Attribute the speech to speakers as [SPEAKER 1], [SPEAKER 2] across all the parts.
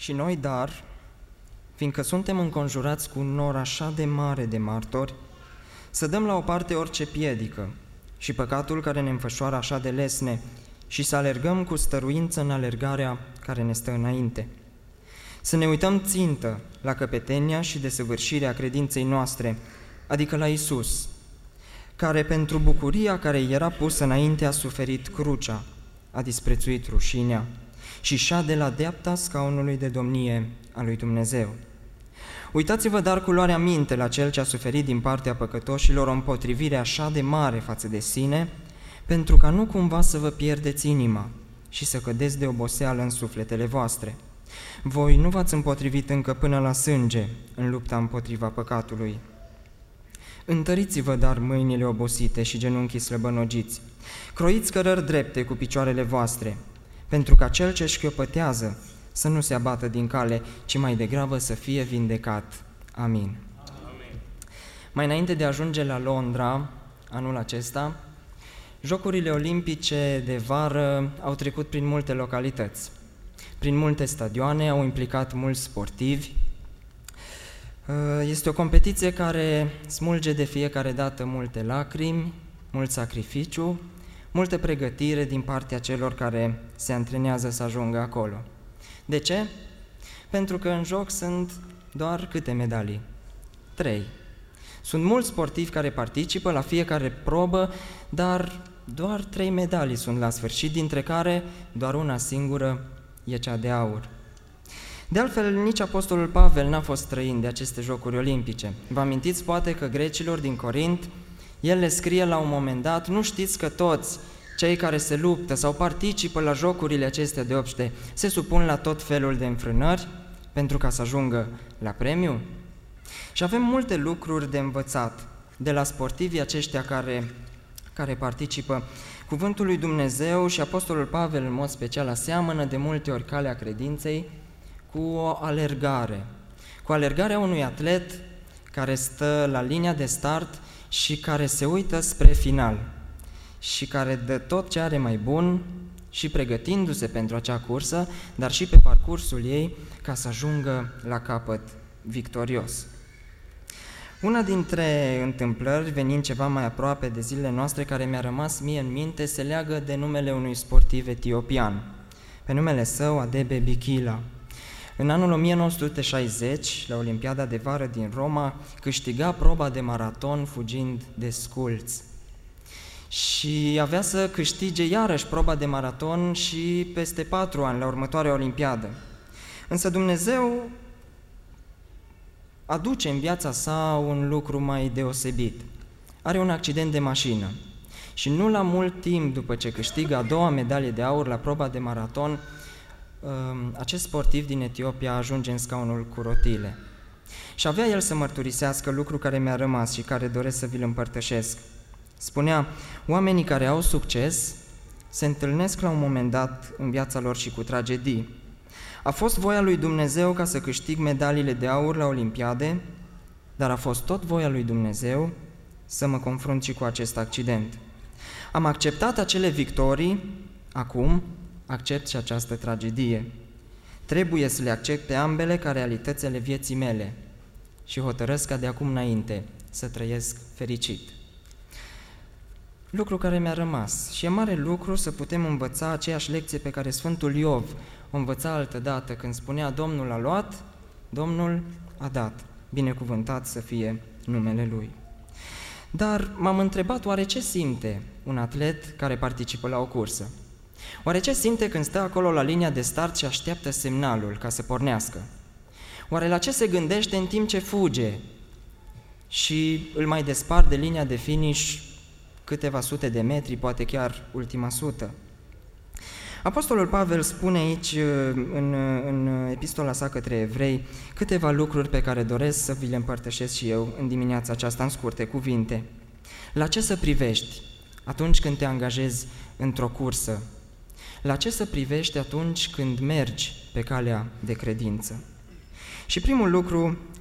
[SPEAKER 1] Și noi, dar, fiindcă suntem înconjurați cu un nor așa de mare de martori, să dăm la o parte orice piedică și păcatul care ne înfășoară așa de lesne și să alergăm cu stăruință în alergarea care ne stă înainte. Să ne uităm țintă la căpetenia și desăvârșirea credinței noastre, adică la Iisus, care pentru bucuria care i era pusă înainte a suferit crucea, a disprețuit rușinea și șade la dreapta scaunului de domnie a lui Dumnezeu. Uitați-vă dar cu luarea minte la Cel ce a suferit din partea păcătoșilor o împotrivire așa de mare față de sine, pentru ca nu cumva să vă pierdeți inima și să cădeți de oboseală în sufletele voastre. Voi nu v-ați împotrivit încă până la sânge în lupta împotriva păcatului. Întăriți-vă dar mâinile obosite și genunchii slăbănogiți. Croiți cărări drepte cu picioarele voastre, pentru ca cel ce șchiopătează să nu se abată din cale, ci mai degrabă să fie vindecat. Amin. Amin. Mai înainte de a ajunge la Londra, anul acesta, Jocurile Olimpice de vară au trecut prin multe localități, prin multe stadioane, au implicat mulți sportivi. Este o competiție care smulge de fiecare dată multe lacrimi, mult sacrificiu, multă pregătire din partea celor care se antrenează să ajungă acolo. De ce? Pentru că în joc sunt doar câte medalii? 3. Sunt mulți sportivi care participă la fiecare probă, dar doar 3 medalii sunt la sfârșit, dintre care doar una singură e cea de aur. De altfel, nici apostolul Pavel n-a fost străin de aceste jocuri olimpice. Vă amintiți poate că grecilor din Corint, el le scrie la un moment dat: nu știți că toți cei care se luptă sau participă la jocurile acestea de obște se supun la tot felul de înfrânări pentru ca să ajungă la premiu? Și avem multe lucruri de învățat de la sportivii aceștia care participă. Cuvântul lui Dumnezeu și apostolul Pavel în mod special aseamănă de multe ori calea credinței cu o alergare, cu alergarea unui atlet care stă la linia de start și care se uită spre final și care dă tot ce are mai bun și pregătindu-se pentru acea cursă, dar și pe parcursul ei ca să ajungă la capăt victorios. Una dintre întâmplări, venind ceva mai aproape de zilele noastre, care mi-a rămas mie în minte, se leagă de numele unui sportiv etiopian, pe numele său Adebe Bikila. În anul 1960, la Olimpiada de vară din Roma, câștiga proba de maraton fugind de sculți. Și avea să câștige iarăși proba de maraton și peste 4 ani, la următoarea Olimpiadă. Însă Dumnezeu aduce în viața sa un lucru mai deosebit. Are un accident de mașină și nu la mult timp după ce câștigă a doua medalie de aur la proba de maraton, acest sportiv din Etiopia ajunge în scaunul cu rotile. Și avea el să mărturisească lucru care mi-a rămas și care doresc să vi-l împărtășesc. Spunea: oamenii care au succes se întâlnesc la un moment dat în viața lor și cu tragedii. A fost voia lui Dumnezeu ca să câștig medaliile de aur la Olimpiade, dar a fost tot voia lui Dumnezeu să mă confrunt și cu acest accident. Am acceptat acele victorii, acum accept și această tragedie. Trebuie să le accept pe ambele ca realități ale vieții mele și hotărăsc ca de acum înainte să trăiesc fericit. Lucru care mi-a rămas și e mare lucru să putem învăța aceeași lecție pe care Sfântul Iov o învăța altădată când spunea: Domnul a luat, Domnul a dat, binecuvântat să fie numele Lui. Dar m-am întrebat, oare ce simte un atlet care participă la o cursă? Oare ce simte când stă acolo la linia de start și așteaptă semnalul ca să pornească? Oare la ce se gândește în timp ce fuge și îl mai despart de linia de finish câteva sute de metri, poate chiar ultima sută? Apostolul Pavel spune aici, în epistola sa către evrei, câteva lucruri pe care doresc să vi le împărtășesc și eu în dimineața aceasta în scurte cuvinte. La ce să privești atunci când te angajezi într-o cursă? La ce să privești atunci când mergi pe calea de credință? Și primul lucru,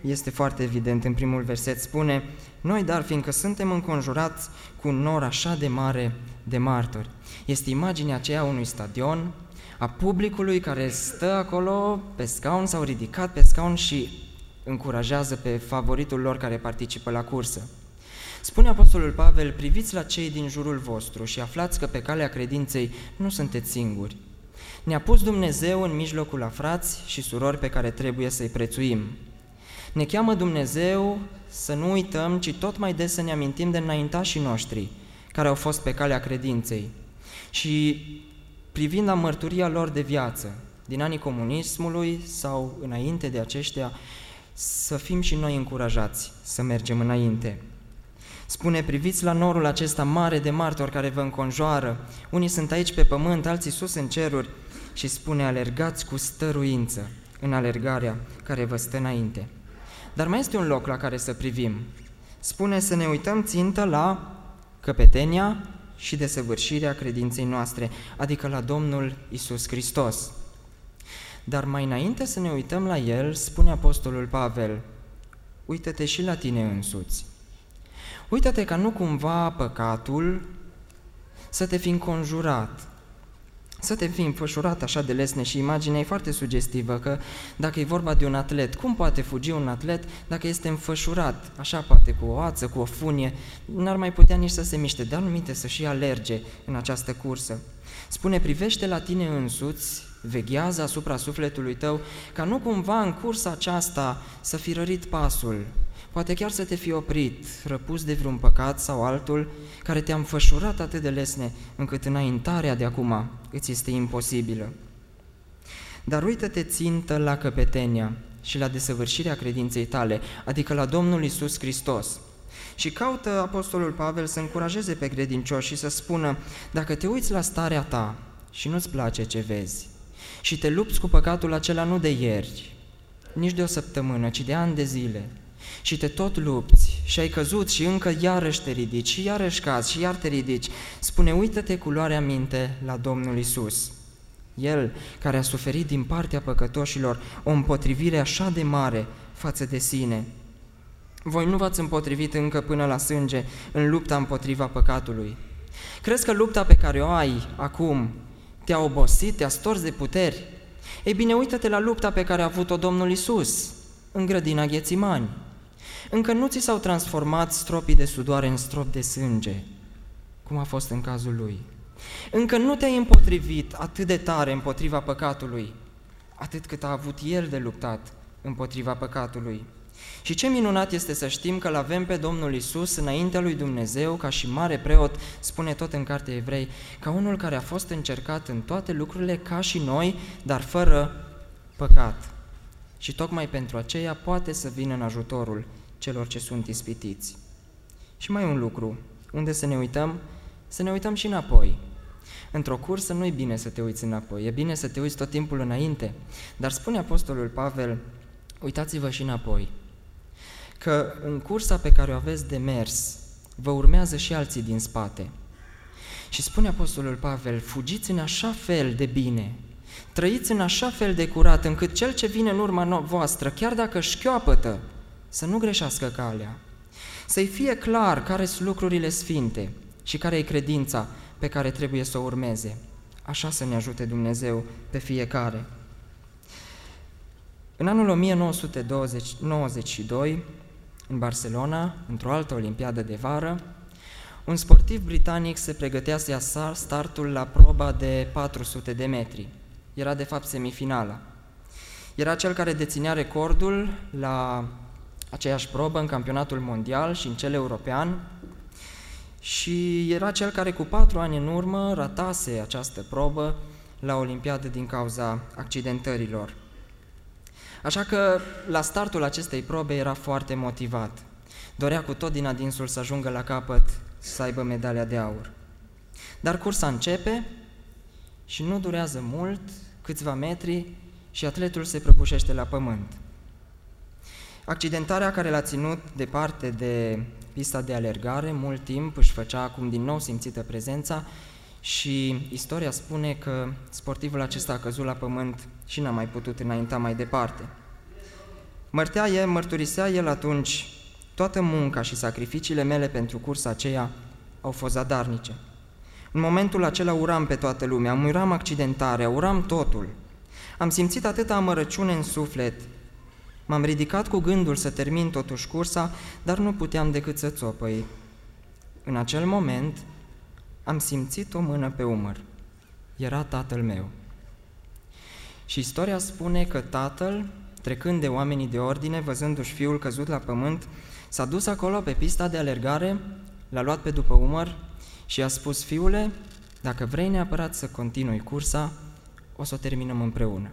[SPEAKER 1] este foarte evident în primul verset, spune: noi, dar, fiindcă suntem înconjurați cu un nor așa de mare de martori. Este imaginea aceea unui stadion, a publicului care stă acolo pe scaun sau ridicat pe scaun și încurajează pe favoritul lor care participă la cursă. Spune Apostolul Pavel: priviți la cei din jurul vostru și aflați că pe calea credinței nu sunteți singuri. Ne-a pus Dumnezeu în mijlocul la frați și surori pe care trebuie să-i prețuim. Ne cheamă Dumnezeu să nu uităm, ci tot mai des să ne amintim de înaintașii noștri care au fost pe calea credinței și privind la mărturia lor de viață, din anii comunismului sau înainte de aceștia, să fim și noi încurajați să mergem înainte. Spune: priviți la norul acesta mare de martori care vă înconjoară, unii sunt aici pe pământ, alții sus în ceruri, și spune: alergați cu stăruință în alergarea care vă stă înainte. Dar mai este un loc la care să privim. Spune să ne uităm țintă la căpetenia și desăvârșirea credinței noastre, adică la Domnul Iisus Hristos. Dar mai înainte să ne uităm la El, spune Apostolul Pavel: uită-te și la tine însuți. Uită-te ca nu cumva păcatul să te fi înconjurat, să te fi înfășurat așa de lesne. Și imaginea e foarte sugestivă, că dacă e vorba de un atlet, cum poate fugi un atlet dacă este înfășurat, așa poate cu o ață, cu o funie, n-ar mai putea nici să se miște, dar numite să și alerge în această cursă. Spune: privește la tine însuți, veghează asupra sufletului tău, ca nu cumva în cursa aceasta să fi rărit pasul, poate chiar să te fi oprit, răpus de vreun păcat sau altul care te-a înfășurat atât de lesne, încât înaintarea de acum îți este imposibilă. Dar uită-te țintă la căpetenia și la desăvârșirea credinței tale, adică la Domnul Iisus Hristos. Și caută Apostolul Pavel să încurajeze pe credincioși și să spună: dacă te uiți la starea ta și nu-ți place ce vezi și te lupți cu păcatul acela nu de ieri, nici de o săptămână, ci de ani de zile, și te tot lupți și ai căzut și încă iarăși te ridici și iarăși cazi și iar te ridici, spune: uită-te cu luarea minte la Domnul Iisus. El care a suferit din partea păcătoșilor o împotrivire așa de mare față de sine. Voi nu v-ați împotrivit încă până la sânge în lupta împotriva păcatului. Crezi că lupta pe care o ai acum te-a obosit, te-a stors de puteri? Ei bine, uită-te la lupta pe care a avut-o Domnul Iisus în grădina Ghețimani. Încă nu ți s-au transformat stropii de sudoare în strop de sânge, cum a fost în cazul lui. Încă nu te-ai împotrivit atât de tare împotriva păcatului, atât cât a avut el de luptat împotriva păcatului. Și ce minunat este să știm că l-avem pe Domnul Iisus înaintea lui Dumnezeu ca și mare preot, spune tot în Cartea Evrei, ca unul care a fost încercat în toate lucrurile ca și noi, dar fără păcat. Și tocmai pentru aceea poate să vină în ajutorul celor ce sunt ispitiți. Și mai un lucru, unde să ne uităm și înapoi. Într-o cursă nu e bine să te uiți înapoi, e bine să te uiți tot timpul înainte, dar spune Apostolul Pavel: uitați-vă și înapoi, că în cursa pe care o aveți de mers, vă urmează și alții din spate. Și spune Apostolul Pavel: fugiți în așa fel de bine, trăiți în așa fel de curat, încât cel ce vine în urma voastră, chiar dacă șchioapătă, să nu greșească calea, să-i fie clar care sunt lucrurile sfinte și care e credința pe care trebuie să o urmeze. Așa să ne ajute Dumnezeu pe fiecare. În anul 1992, în Barcelona, într-o altă olimpiadă de vară, un sportiv britanic se pregătea să ia startul la proba de 400 de metri. Era de fapt semifinala. Era cel care deținea recordul la aceeași probă în campionatul mondial și în cel european și era cel care cu 4 ani în urmă ratase această probă la olimpiadă din cauza accidentărilor. Așa că la startul acestei probe era foarte motivat. Dorea cu tot din adinsul să ajungă la capăt, să aibă medalia de aur. Dar cursa începe și nu durează mult, câțiva metri, și atletul se prăbușește la pământ. Accidentarea care l-a ținut departe de pista de alergare mult timp își făcea acum din nou simțită prezența și istoria spune că sportivul acesta a căzut la pământ și n-a mai putut înainta mai departe. Mărturisea el atunci: toată munca și sacrificiile mele pentru cursa aceea au fost zadarnice. În momentul acela uram pe toată lumea, îmi uram accidentarea, uram totul. Am simțit atâta amărăciune în suflet. M-am ridicat cu gândul să termin totuși cursa, dar nu puteam decât să țopăi. În acel moment am simțit o mână pe umăr. Era tatăl meu. Și istoria spune că tatăl, trecând de oamenii de ordine, văzându-și fiul căzut la pământ, s-a dus acolo pe pista de alergare, l-a luat pe după umăr și i-a spus: fiule, dacă vrei neapărat să continui cursa, o să o terminăm împreună.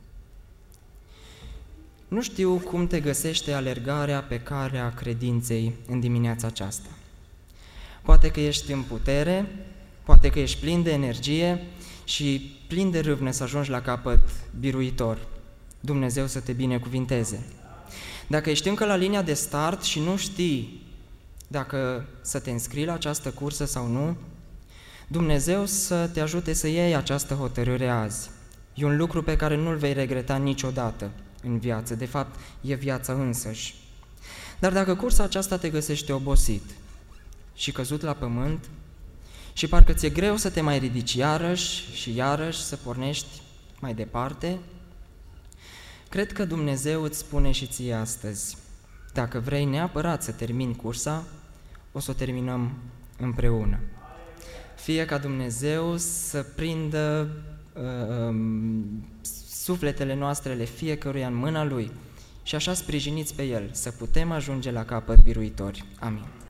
[SPEAKER 1] Nu știu cum te găsește alergarea pe calea credinței în dimineața aceasta. Poate că ești în putere, poate că ești plin de energie și plin de râvnă să ajungi la capăt biruitor. Dumnezeu să te binecuvinteze. Dacă ești încă la linia de start și nu știi dacă să te înscrii la această cursă sau nu, Dumnezeu să te ajute să iei această hotărâre azi. E un lucru pe care nu-l vei regreta niciodată în viață, de fapt e viața însăși. Dar dacă cursa aceasta te găsește obosit și căzut la pământ și parcă ți-e greu să te mai ridici iarăși și iarăși să pornești mai departe, cred că Dumnezeu îți spune și ție astăzi: dacă vrei neapărat să termini cursa, o să o terminăm împreună. Fie ca Dumnezeu să prindă sufletele noastre fiecăruia în mâna Lui și așa sprijiniți pe El să putem ajunge la capăt biruitori. Amin.